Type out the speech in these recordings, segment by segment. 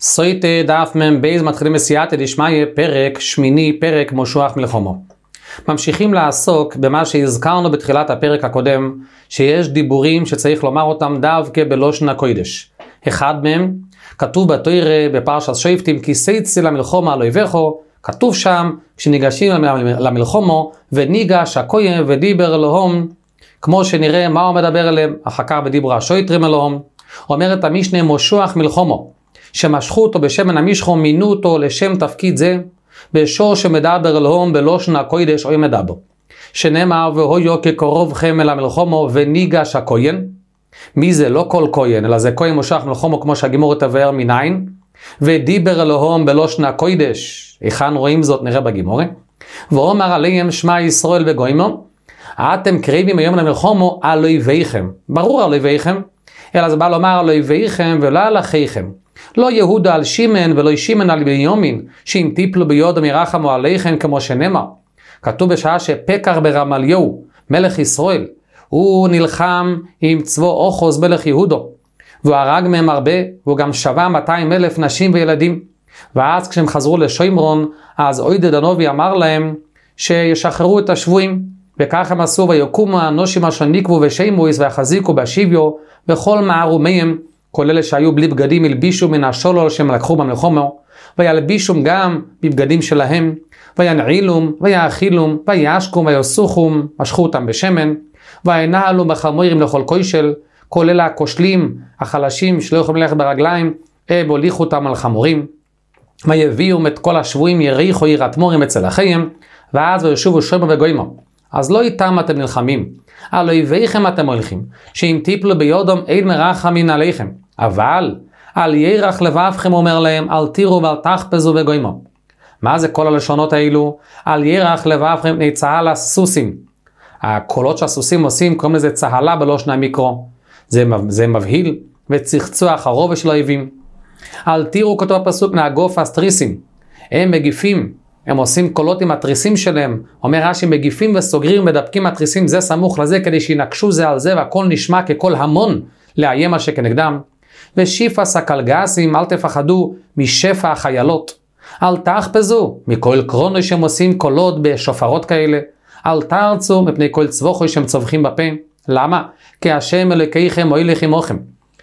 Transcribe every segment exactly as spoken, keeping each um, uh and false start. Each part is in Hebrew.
סויטה דף מבייז מתחילים בסייעתא דשמיא פרק שמיני, פרק מושוח מלחמו. ממשיכים לעסוק במה שהזכרנו בתחילת הפרק הקודם, שיש דיבורים שצריך לומר אותם דווקא בלושן הקודש. אחד מהם כתוב בתורה בפרשת שופטים, כי שייצא למלחמה לא יבכו, כתוב שם כשניגשים למלחמה וניגש הכהן ודיבר אלוהים, כמו שנראה מה הוא מדבר אליהם אחר כך בדיבור השוטרים אלוהים. אומרת המשנה מושוח מלחמו, שמשכו אותו בשמן המשחו, מינו אותו לשם תפקיד זה, בשור שמדבר אלוהים בלושן הקודש או מדבר. שנאמר והויו כקרובכם אל המלחמו וניגש הכהן. מי זה? לא כל כהן, אלא זה כהן מושך מלחמו כמו שהגימור תבאר מניין. ודיבר אלוהים בלושן הקודש. היכן רואים זאת? נראה בגימורה. ואומר עליהם שמע ישראל וגוימר, אתם קריבים היום למלחמו על אויביכם. ברור על אויביכם, אלא זה בא לומר על אויביכם ולא על אחיכם. לא יהודה על שימן ולא שימן על בנימין, שאם תיפלו ביודו ירחמו עליכם, כמו שנאמר. כתוב בשעה שפקח ברמליהו, מלך ישראל, הוא נלחם עם צבא אחוז מלך יהודו, והוא הרג מהם הרבה, והוא גם שווה מאתיים אלף נשים וילדים. ואז כשהם חזרו לשומרון, אז עודד הנביא אמר להם שישחררו את השבויים, וכך הם עשו, ויקומו האנשים אשר נקבו ושמויס ויחזיקו בהשיביו, וכל מערומיהם, כל אלה שהיו בלי בגדים ילבישו מן השולול שהם לקחו במלחמה, וילבישום גם בבגדים שלהם, וינעילום, ויאכילום, וישקום, ויוסוכום, משכו אותם בשמן, וינעלום בחמורים לכל כושל, כל אלה הכושלים, החלשים שלא יכולים ללכת ברגליים, הם הוליכו אותם על חמורים, ויביאום את כל השבויים יריחו ירתמורים אצל אחיהם, ואז וישובו שומר וגוימר. אז לא איתם אתם נלחמים, על אויביכם אתם הולכים, שאם תיפלו ביודום אין מרחמים עליכם, אבל על ירח לבבכם אומר להם, אל תירו ואל תחפזו וגוימר. מה זה כל הלשונות האלו? על ירח לבבכם נצהל הסוסים. הקולות שהסוסים עושים קוראים לזה צהלה בלושן המקרו. זה, זה מבהיל וצחצוח הרובע של האויבים. אל תירו, כתוב הפסוק, נאגוף הסטריסים. הם מגיפים. הם עושים קולות עם התריסים שלהם. אומר רש"י, מגיפים וסוגרים מדפקים התריסים זה סמוך לזה, כדי שינקשו זה על זה, והכל נשמע ככל המון לאיים מה שכנגדם. ושיפה סקלגסים, אל תפחדו משפע החיילות. אל תחפזו מכל קרונו שהם עושים קולות בשופרות כאלה. אל תרצו מפני כל צבוכו שהם צווחים בפה. למה? כי השם אלוקיכם הולך עמכם.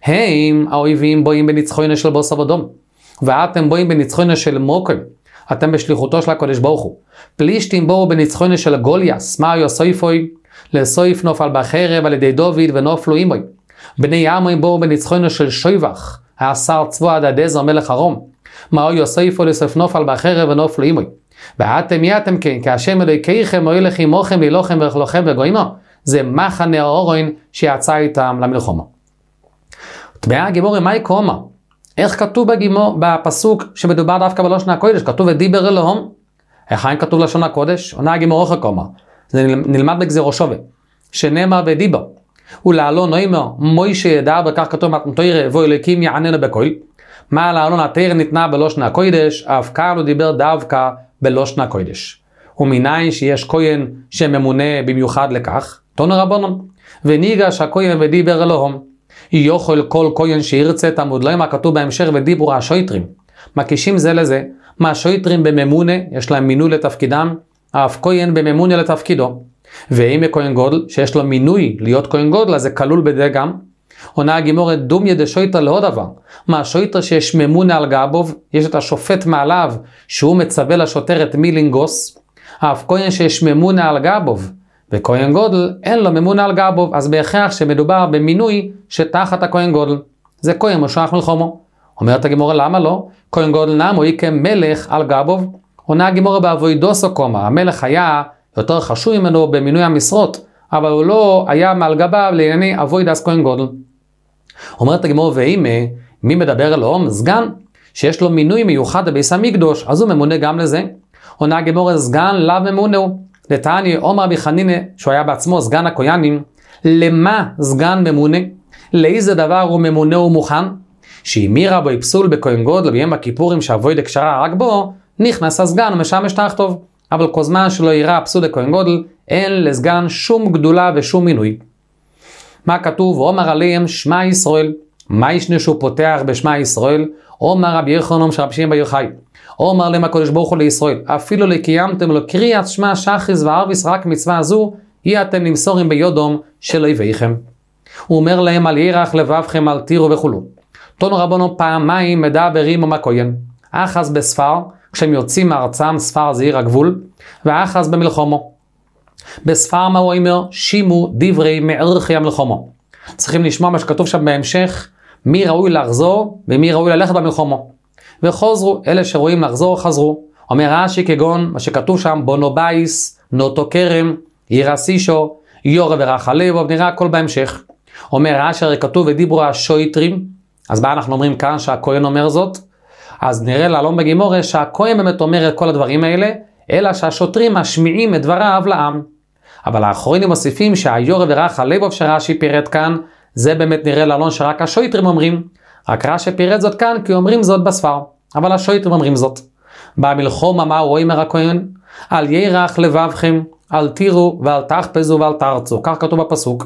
הם האויבים בואים בניצחונו של בוסר ודום, ואתם בואים בניצחונו של מוקם. אתם בשליחותו של הקודש ברוך הוא. פלישתים בואו בניצחונו של גוליאס, מה יוסויפוי? לסויף נופל בחרב על ידי דוד ונופלו עמוי. בני עמוי בואו בניצחונו של שויבח, השר צבוע הדדזר מלך הרום. מה יוסויפוי? לסויף נופל בחרב ונופלו עמוי. ואתם מי אתם כן? כי השם אלוקיכם הולך עמכם לילוכם ולכלוכם וגוימר. זה מחנה האורין שיצא איתם למלחמה. תביעה הגימורי, מה יקומה? איך כתוב בגימור, בפסוק שמדובר דווקא בלושן הקודש? כתוב ודיבר אלוהים. איך אין כתוב לשון הקודש? עונה הגימור איך יקומה. זה נלמד בגזירו שווה. שנאמר ודיבר. ולעלון נאמר, מוישה ידע, וכך כתוב מתנתוירה, ואלוקים יעננו בקול. מה לעלון התורה ניתנה בלושן הקודש, אף כאן הוא דיבר דווקא בלושן הקודש. ומניין שיש כהן שממונה במיוחד לכך, תנו רבנן. וניגש הכהן ודיבר אלוהים. יוכל כל כהן שירצה תמוד להם, הכתוב בהמשך ודיברו השויטרים. מקישים זה לזה, מה שויטרים בממונה, יש להם מינוי לתפקידם, אף כהן בממונה לתפקידו. ואם כהן גודל, שיש לו מינוי להיות כהן גודל, אז זה כלול בזה גם. עונה הגימורת דומיה דשויטר לעוד דבר. מה שויטר שיש ממונה על גבוב, יש את השופט מעליו, שהוא מצווה לשוטר את מי לנגוס. אף כהן שיש ממונה על גבוב, וכהן גודל אין לו ממונה על גבוב, אז בהכרח שמדובר במינוי שתחת הכהן גודל. זה כהן מושך מלחמו. אומרת הגימורה, למה לא? כהן גודל נמו היא כמלך על גבוב. עונה הגימורה באבוידוסו קומה, המלך היה יותר חשוב ממנו במינוי המשרות, אבל הוא לא היה מעל גביו לענייני אבוידס כהן גודל. אומרת הגימורה, והנה, מי מדבר אלוהים? סגן, שיש לו מינוי מיוחד בביס המקדוש, אז הוא ממונה גם לזה. עונה הגימורה, סגן לאו ממונה הוא. לתעני עומר רבי חנינא, שהוא היה בעצמו סגן הכהנים, למה סגן ממונה? לאיזה דבר הוא ממונה ומוכן? שאם מירה בו יפסול בכהן גודל ביום הכיפורים שהאבוידע קשרה רק בו, נכנס הסגן ומשמש תחתיו. אבל כל זמן שלא יראה פסול לכהן גודל, אין לסגן שום גדולה ושום מינוי. מה כתוב? ואומר עליהם שמע ישראל. מה ישנה שהוא פותח בשמע ישראל? אומר רבי יוחנן שרבי שמעון בר יוחאי, אומר להם הקדוש ברוך הוא לישראל, אפילו לקיימתם לו קריאת שמע שחריס וערביס, רק מצווה זו, יהיה אתם למסורים ביודום של אויביכם. הוא אומר להם, על ירח לבבכם, אל תירו וכולו. תנו רבנו פעמיים מדברים עם הכהן, אחז בספר, כשהם יוצאים מארצם, ספר זה עיר הגבול, ואחז במלחומו. בספר מה הוא אומר? שימו דברי מערכי המלחומו. צריכים לשמוע מה שכתוב שם בהמשך, מי ראוי לחזור ומי ראוי ללכת במלחומו. וחוזרו, אלה שרואים לחזור חזרו. אומר רש"י כגון, מה שכתוב שם, בונו בייס, נוטו כרם, עיר הסישו, יורה ורחלבו, נראה הכל בהמשך. אומר רש"י, הרי כתוב ודיברו השויטרים, אז מה אנחנו אומרים כאן שהכהן אומר זאת? אז נראה לעלון בגימורה שהכהן באמת אומר את כל הדברים האלה, אלא שהשוטרים משמיעים את דבריו לעם. אבל האחרונים מוסיפים שהיורה ורחלבו שרש"י פירט כאן, זה באמת נראה לעלון שרק השויטרים אומרים, רק רש"י פירט זאת כאן כי אומרים זאת בספר, אבל השויטרים אומרים זאת. במלחומה מה הוא אומר הכהן? על ירח לבבכם, אל תירו ואל תחפזו ואל תרצו, כך כתוב בפסוק.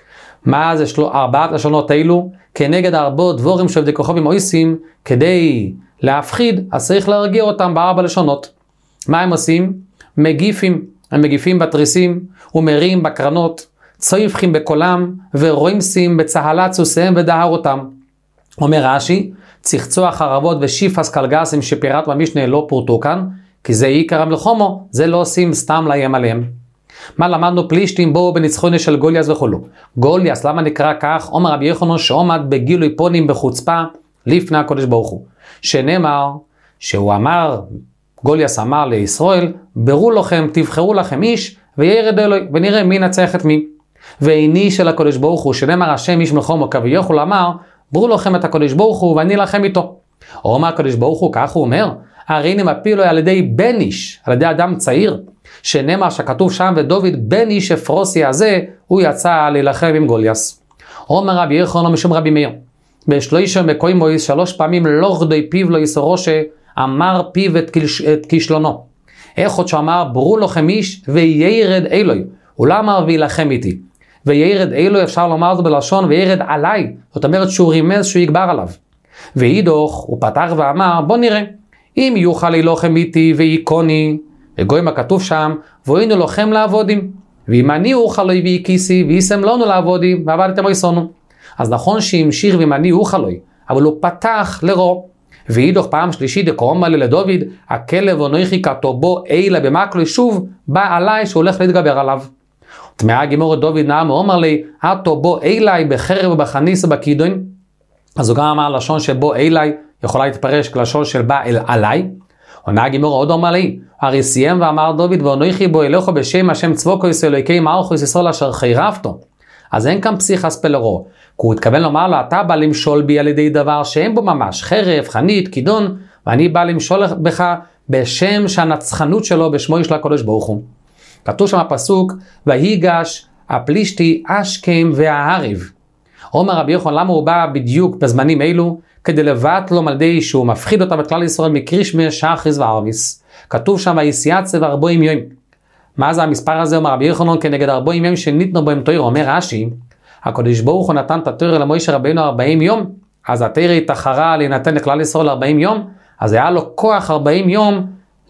מה זה שלו, ארבעת לשונות אלו? כנגד ארבעות דבורים שעובדי כוכבים עושים, כדי להפחיד, אז צריך להרגיע אותם בארבע לשונות. מה הם עושים? מגיפים, הם מגיפים בתריסים, ומרים בקרנות, צויפכים בקולם, ורומסים בצהלת סוסיהם ודהר אותם. אומר רש"י, צחצוח חרבות ושיפס קלגסים שפירט במשנה לא פורטו כאן, כי זה עיקר המלחומו, זה לא עושים סתם לאיים עליהם. מה למדנו? פלישתים בואו בניצחונו של גוליאס וכולו. גוליאס, למה נקרא כך? אומר רבי יוחנן שעומד בגילוי פונים בחוצפה לפני הקדוש ברוך הוא. שנאמר, שהוא אמר, גוליאס אמר לישראל, ברו לכם, תבחרו לכם איש, וירד אלוהי, ונראה מי נצח את מי. ואיני של הקדוש ברוך הוא, שנאמר השם איש מלחומו, כביכול אמר, ברו לכם את הקדוש ברוך הוא, ואני לכם איתו. אומר הקדוש ברוך הוא, כך הוא אומר, הרי הנה מפילו על ידי בן איש, על ידי אדם צעיר, שנאמר שכתוב שם, ודוד בן איש אפרוסי הזה, הוא יצא להילחם עם גוליאס. אומר רבי יוחנן משום רבי מאיר, בשלושה מקוימויס שלוש פעמים לא גדוי פיו לא יסורושה, אמר פיו את, כלש, את כישלונו. איך עוד שאמר, ברו לכם איש וירד אלוהי, הוא לא אמר וילחם איתי. וירד אלוהי אפשר לומר זאת בלשון וירד עליי, זאת אומרת שהוא רימז שהוא יגבר עליו. ואידוך הוא פתח ואמר, בוא נראה, אם יוכל ללוחם איתי ויקוני, וגויים הכתוב שם, והיינו לוחם לעבודים, ואם אני אוכל לו ויהי כיסי, וישם לנו לעבודים, ועבדתם ויסונו. אז נכון שהמשיך ואם אני אוכל לו, אבל הוא פתח לרוב. ואידוך פעם שלישית דקרום עלי לדוד, הכלב ונויכי כתובו אילה במקלוי, שוב בא עליי שהולך להתגבר עליו. תמאה גימורת דוד נעם ואומר לי, התובו אילי בחרב ובחניס ובכידון. אז הוא גם אמר לשון שבו אילי יכולה להתפרש כלשון של בא אל עליי. עונה גימור עוד אומר לי, הרי סיים ואמר דוד ואנוכי בו אלכו בשם השם צבוקויס אלוהיקי מלכוס ישראל אשר חירפתו. אז אין כאן פסיכס פלרו, כי הוא התכוון לומר לו, אתה בא למשול בי על ידי דבר שאין בו ממש, חרב, חנית, כידון, ואני בא למשול בך בשם שהנצחנות שלו בשמו של הקדוש ברוך הוא. כתוב שם הפסוק, ויגש הפלישתי אשכם והערב. אומר רבי יוחנן, למה הוא בא בדיוק בזמנים אלו? כדי לבט לו על ידי שהוא מפחיד אותם את כלל ישראל מקרישמי שחריס וערביס. כתוב שם ויסייצב ארבעים יום. מה זה המספר הזה? אומר רבי יוחנן, כנגד ארבעים יום שניתנו בהם תורה. אומר רש"י, הקדוש ברוך הוא נתן את התורה למשה רבינו ארבעים יום, אז התורה התאחרה להינתן לכלל ישראל ארבעים יום, אז היה לו כוח ארבעים יום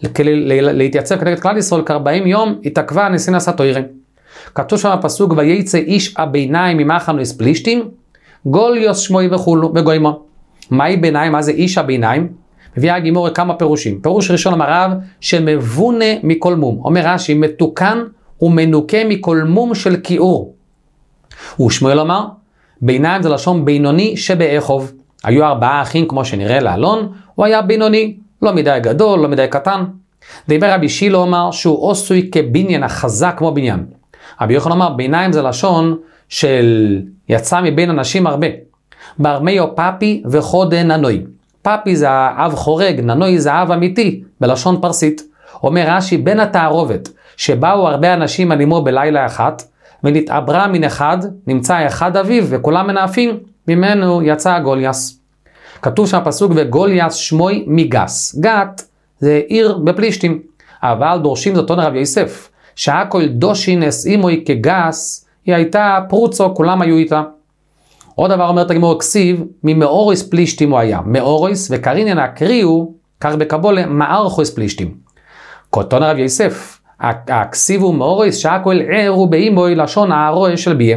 להתייצב כנגד כלל ישראל, כ-ארבעים יום התעכבה ניסין עשה תורה. כתוב שם הפסוק וייצא איש הביניים ממחנו את פלישתים, גוליוס שמוי וכולו וגוימו. מהי ביניים? מה זה איש הביניים? מביאה הגימורה כמה פירושים. פירוש ראשון אמר רב שמבונה מכל מום. אומר רש"י מתוקן ומנוקה מכל מום של כיעור. ושמואל אמר ביניים זה לשון בינוני שבאחוב. היו ארבעה אחים כמו שנראה לאלון, הוא היה בינוני, לא מדי גדול, לא מדי קטן. דיבר רבי שילה אמר שהוא עשוי כבניין החזק כמו בניין. רבי יוחנן אמר ביניים זה לשון של יצא מבין אנשים הרבה. ברמיו פאפי וחודה ננוי. פאפי זה האב חורג, ננוי זה האב אמיתי, בלשון פרסית. אומר רש"י, בין התערובת, שבאו הרבה אנשים על אמו בלילה אחת, ונתעברה מן אחד, נמצא אחד אביו, וכולם מנאפים, ממנו יצא גוליאס. כתוב שם פסוק, וגוליאס שמוי מגס. גת זה עיר בפלישתים, אבל דורשים זאת עונה רב יוסף, שהכל דושין אסעימוי כגס, היא הייתה פרוצו, כולם היו איתה. עוד דבר אומר תגמור כסיב, ממאוריס פלישתים הוא היה. מאוריס וקרינן הקריאו, כך בקבולה, מארכוס פלישתים. כותון הרב יוסף, הכסיב הוא מאוריס שהכל ערו באימוי לשון הערוי של ביה.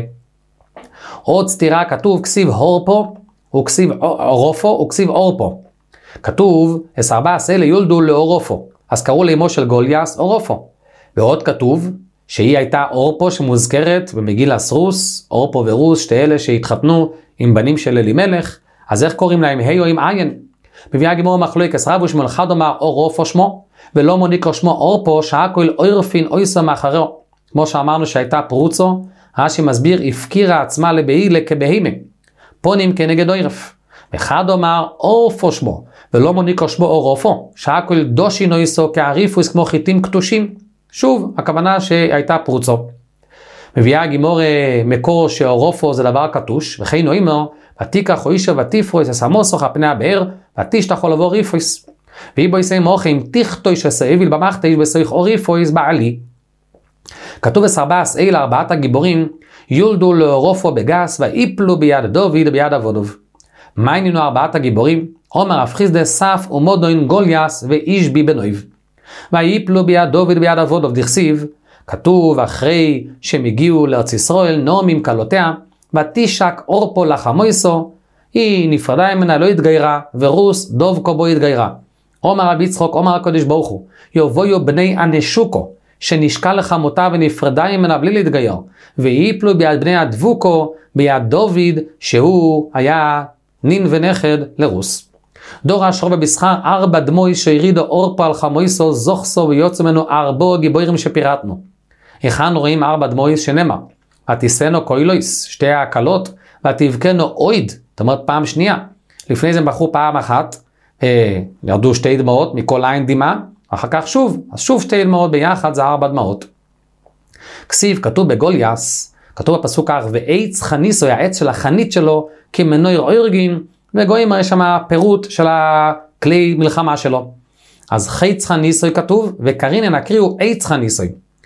עוד סתירה כתוב כסיב הורפו, וכסיב אורופו, וכסיב אורפו. כתוב, עשר ארבע עשרה יולדו לאורופו, אז קראו לאמו של גוליאס אורופו. ועוד כתוב, שהיא הייתה אורפו שמוזכרת במגילת רוס, אורפו ורוס, שתי אלה שהתחתנו עם בנים של אלימלך, אז איך קוראים להם היו עם עין? מביאה הגמרא מחלוקת רב ושמואל אחד אומר אורופו שמו, ולא מוניקו שמו אורפו, שהכל אורפין אויסה מאחרו. כמו שאמרנו שהייתה פרוצו, רש"י מסביר, הפקירה עצמה לבהילה כבהימה, פונים כנגד אוירף. אחד אומר אורפו שמו, ולא מוניקו שמו אורופו, שהכל דושי נויסו כעריפוס כמו חיטים קטושים. שוב, הכוונה שהייתה פרוצו. מביאה הגימור מקור שאורופו זה דבר קטוש, וכי נאמר, ותיקח או אישה ותפרוס אסמוסוך הפני הבאר, ותשתחו לבוא ריפוס. והיא בו יסי מוחים, תיכתוי שסאביל במחתיש בסויך או ריפוס בעלי. כתוב בסרבס אלה ארבעת הגיבורים, יולדו לאורופו בגס, ואיפלו ביד דוד וביד אבודוב. מה עניינו ארבעת הגיבורים? עומר רב חיסדא סף ומודוין גוליאס ואישבי בנויב. ויפלו ביד דוד וביד אבודוב דכסיב, כתוב אחרי שהם הגיעו לארץ ישראל, נעמים כלותיה, ותשק אורפו לחמויסו, היא נפרדה ממנה לא התגיירה, ורוס דובקו בו התגיירה. עומר רבי יצחוק, עומר הקדוש ברוך הוא, יבואו בני אנשוקו, שנשקה לחמותה ונפרדה ממנה בלי להתגייר, ויפלו ביד בני הדבוקו, ביד דוד, שהוא היה נין ונכד לרוס. דור אשרו בבשכר ארבע דמוי שהרידו אורפו על חמויסו זוכסו ויוצא ממנו ארבו גיבורים שפירטנו. היכן רואים ארבע דמוי שנאמר? ותיסנו קוילויס, שתי ההקלות, ותבכנו אויד, זאת אומרת פעם שנייה. לפני זה הם בחרו פעם אחת, אה, ירדו שתי דמעות מכל עין דמעה, אחר כך שוב, אז שוב שתי דמעות ביחד זה ארבע דמעות. כסיב כתוב בגוליאס, כתוב בפסוק כך, ועץ חניסו, העץ של החנית שלו, כמנוי אוירגין, וגויים יש שם פירוט של הכלי מלחמה שלו. אז חייץ חניסוי כתוב, וקרינן הקריאו עץ חניסוי.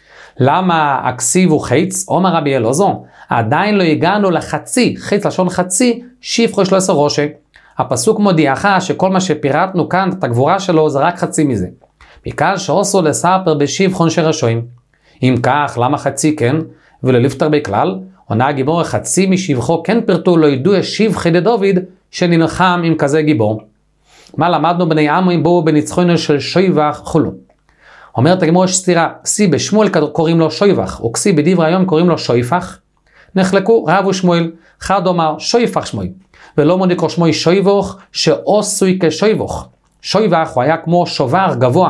למה הכסיב הוא חייץ? אומר רבי אלעזר, עדיין לא הגענו לחצי, חייץ לשון חצי, שיפחו שלושה ראשי. הפסוק מודיעך שכל מה שפירטנו כאן, את הגבורה שלו, זה רק חצי מזה. מכאן שעושו לספר בשיבחון שרשויים. אם כך, למה חצי כן, ולא לפטר בכלל? עונה הגיבור חצי משבחו כן פרטו לא ידעו שבחי לדוד שנלחם עם כזה גיבור. מה למדנו בני עמוים בואו בניצחונו של שויבח חולו. אומרת הגיבור יש סתירה, כסי בשמואל קוראים לו שויבח, וכסי בדברי היום קוראים לו שויפח. נחלקו רב ושמואל, אחד אומר שויפח שמואל, ולא מוניקו שמואל שויבוך שעושוי כשויבוך. שויבח הוא היה כמו שובר גבוה.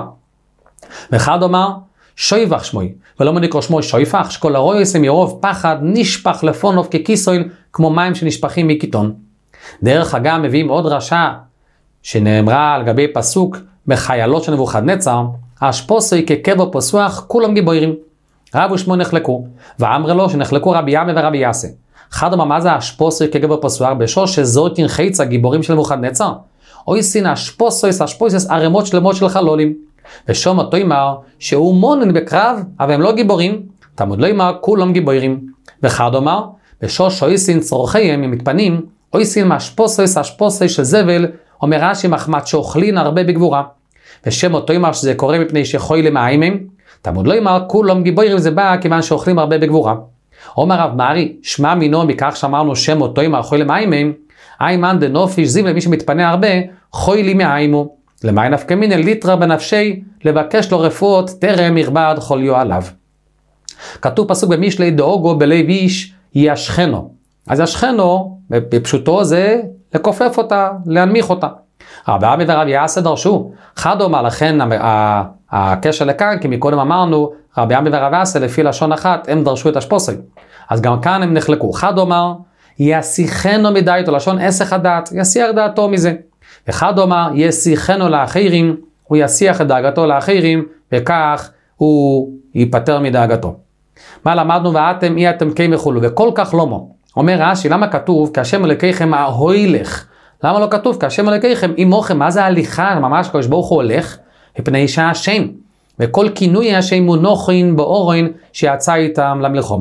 ואחד אומר שויבח שמואל, ולא מוניקו שמואל שויפח, שכל הרויסם מרוב פחד נשפח לפונוב ככיסויל, כמו מים שנשפחים מקיטון. דרך אגב מביאים עוד רשע, שנאמרה על גבי פסוק בחיילות של נבוכדנצר, השפוסוי כקבע פסוח, כולם גיבורים. רב ושמואל נחלקו, ואמר לו שנחלקו רבי ימי ורבי יעשה. אחד אומר מה זה השפוסוי כקבע פסוח, בשור שזורקין חייץ הגיבורים של נבוכדנצר, אוי סין השפוסויס, השפוסויס ערימות שלמות של חלולים. ושום אותו אמר שהוא מונן בקרב, אבל הם לא גיבורים, תמוד לא אמר כולם גיבורים. ואחד אומר, בשור שאויסין צורכיהם הם מתפנים, אויסין מהשפוסויס, השפוסויס של זבל, אומר רש"י מחמת שאוכלין הרבה בגבורה. ושם אותו אמר שזה קורה מפני שחוי למעיימם, תמוד לא אמר כולם גיבורים, זה בא כיוון שאוכלים הרבה בגבורה. אומר רב מארי, שמע מינו מכך שאמרנו שם אותו אמר חוי למעיימם, איימן דנופיש זיו למי שמתפנה הרבה, חוי לי מעיימו. למעי נפקא מיניה ליטרא בנפשי, לבקש לו רפואות טרם ירבד חוליו עליו. כתוב פסוק במשלי דאוגו בלב איש ישכנו. אז ישכנו, בפשוטו זה לכופף אותה, להנמיך אותה. רבי אבי ורבי יעשה דרשו. אחד אומר לכן הקשר לכאן, כי מקודם אמרנו, רבי אבי ורבי יעשה לפי לשון אחת, הם דרשו את השפוסי. אז גם כאן הם נחלקו. אחד אומר, יסיכנו מדעתו, לשון עסק הדעת, יסיח דעתו מזה. אחד אומר, יסיכנו לאחרים, הוא יסיח את דאגתו לאחרים, וכך הוא ייפטר מדאגתו. מה למדנו? ואתם אי אתם קי מחולו, וכל כך לא מו. אומר רש"י, למה כתוב, כאשם אלוקיכם ההוילך? למה לא כתוב, כאשם אלוקיכם עמוכם? מה זה הליכה? ממש קדוש ברוך הוא הולך, מפני שהשם. וכל כינוי השם הוא נוחין באורין, שיצא איתם למלחמה.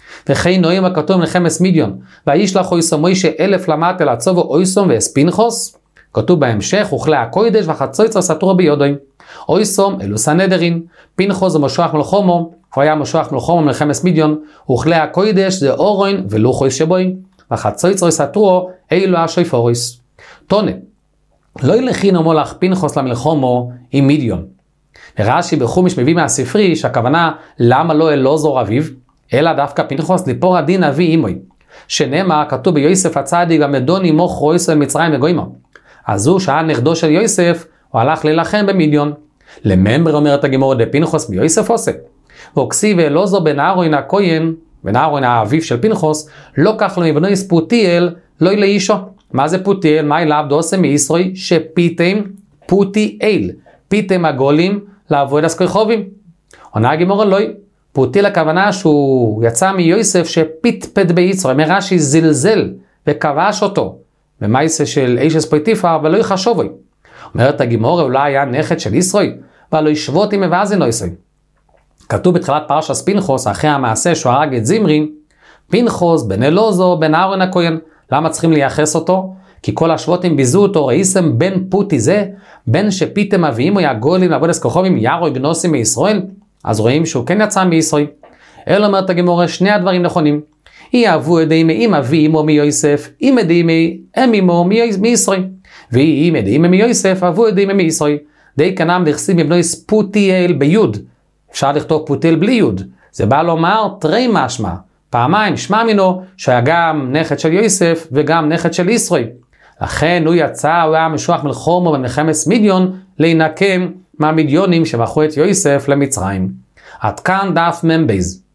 וכי נועים הכתוב מלחמס מידיון, וישלח אויסו מוישה אלף למטה לעצובו אויסום ואספינכוס, כתוב בהמשך, וכלי הקוידש וחצויצר סתרו ביודוים. אויסום אלו סנדרין, פנחוס זה משוח מלחומו, הוא היה משוח מלחומו מלחמס מידיון, וכלי הקוידש זה אורוין ולוחויס שבוין, וחצויצר סתרו אלו השויפוריס. תונה, לא ילכינו מולך פנחוס למלחומו עם מידיון. רש"י בחומש מביא מהספרי שהכוונה למה לא אלעזר אביו, אלא דווקא פנחוס ליפור הדין אבי אימוי, שנאמר כתוב ביוסף הצדיק המדון עמו חרויסו למצרים וגוימה. אז הוא שהיה נכדו של יוסף, הוא הלך להילחם במידיון. לממבר אומרת הגמרא דפנחוס מיוסף עושה. וכסיב אלעזר בן אהרון הכהן, בן אהרון האביו של פנחוס, לא כך לו מבנויס פותיאל, לא לאישו. מה זה פותיאל? מה אליו דוסם מישראל שפיתם פותיאל, פיתם הגולים לעבוד הסכיחובים. עונה הגמרא לא, פותיאל הכוונה שהוא יצא מיוסף שפיתפת ביצרו, מרש"י זלזל וכבש אותו במעשה של אישס פויטיפר ולא יחשובוי. אומרת הגמרא אולי היה נכד של ישראל ולא ישבות עם מבאזן ישראל. כתוב בתחילת פרשת פנחוס אחרי המעשה שהוא הרג את זמרי, פנחוס בן אלעזר בן אהרון הכהן. למה צריכים לייחס אותו? כי כל השבותים ביזו אותו, ראיסם בן פותי זה, בן שפיתם אבימו יגולים לעבוד הסכיחובים ירו גנוסים מישראל. אז רואים שהוא כן יצא מישראל. אלא אומרת הגמרא שני הדברים נכונים. יאהבו ידי אם אבי אמו מיוסף, אם ידי אם אמו מישראל. ואם ידי אם מיוסף, אהבו ידי אם מישראל. די כנם דכסיב מבנויס פותיאל ביוד. אפשר לכתוב פותיאל בלי יוד. זה בא לומר תרי משמע. פעמיים שמע מינו שהיה גם נכד של יוסף וגם נכד של ישראל. לכן הוא יצא, הוא היה משוח מלחומו במלחמת מידיון להינקם מהמדיונים שמכרו את יוסף למצרים. עד כאן דף ממבייז.